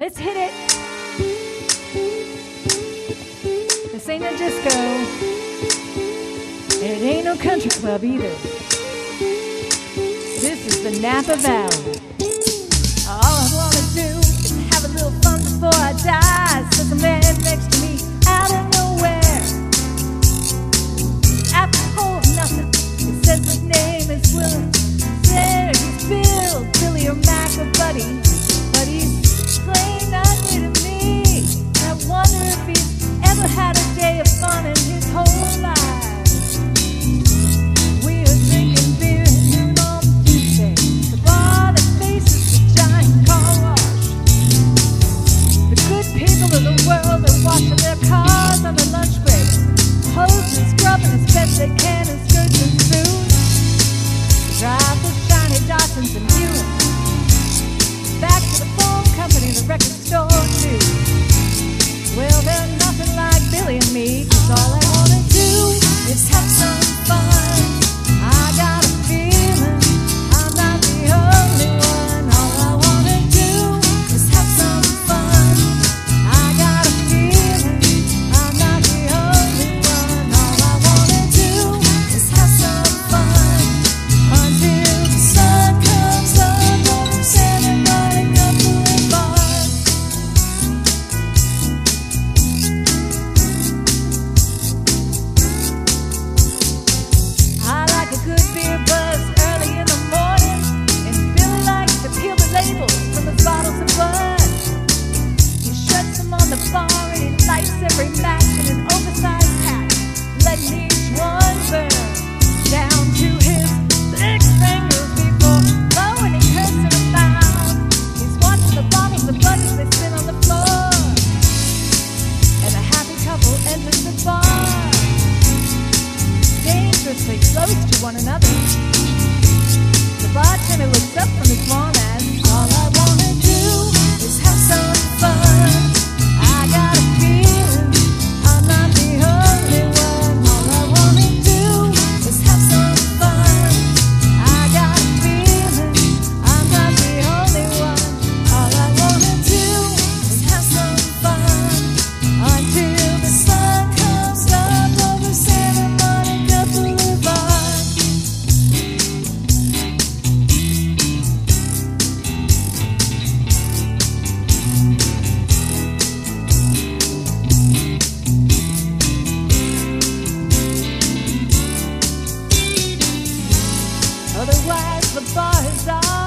Let's hit it. This ain't a disco. And it ain't no country club either. This is the Napa Valley. All I wanna do is have a little fun before I die. Says a man next to me out of nowhere. Apropos of nothing, he says his name is Willie. Said he's Bill, Billy or Mac or Buddy, but he's plain ugly to me. I wonder if he's ever had a day of fun in his whole life. We are drinking beer at noon on Tuesday, the bar that faces the giant car wash. The good people of the world are washing their cars on their lunch break, hosing, scrubbing as best they can in skirts and spoons. Drive the shiny Dawsons and Buicks back to the phone company, the record store too. Well, they're nothing like Billy and me, 'cause all I wanna do is have some fun. I got a feeling I'm not the only one. All I wanna do is have some fun. I got a feeling I'm not the only one. All I wanna do is have some fun until the sun comes up over Santa Monica Boulevard. I like a good beer buzz early in the morning, and Billy likes to peel the labels from his bottles of bud. He shuts them on the bar and he lights every match in an oversized pack, letting each one burn down to his six fingers before blowing and cursing about. He's watching the bottles of bud as they sit on the floor, and a happy couple enters the bar, dangerously close to one another. The bartender looks up from his lawn and all I wanna do is have some fun. I got a feeling I'm not the only one. All I wanna do is have some fun. I got a feeling I'm not the only one. All I wanna do is have some fun until the sun comes up over Santa Monica Boulevard. Otherwise the bar is all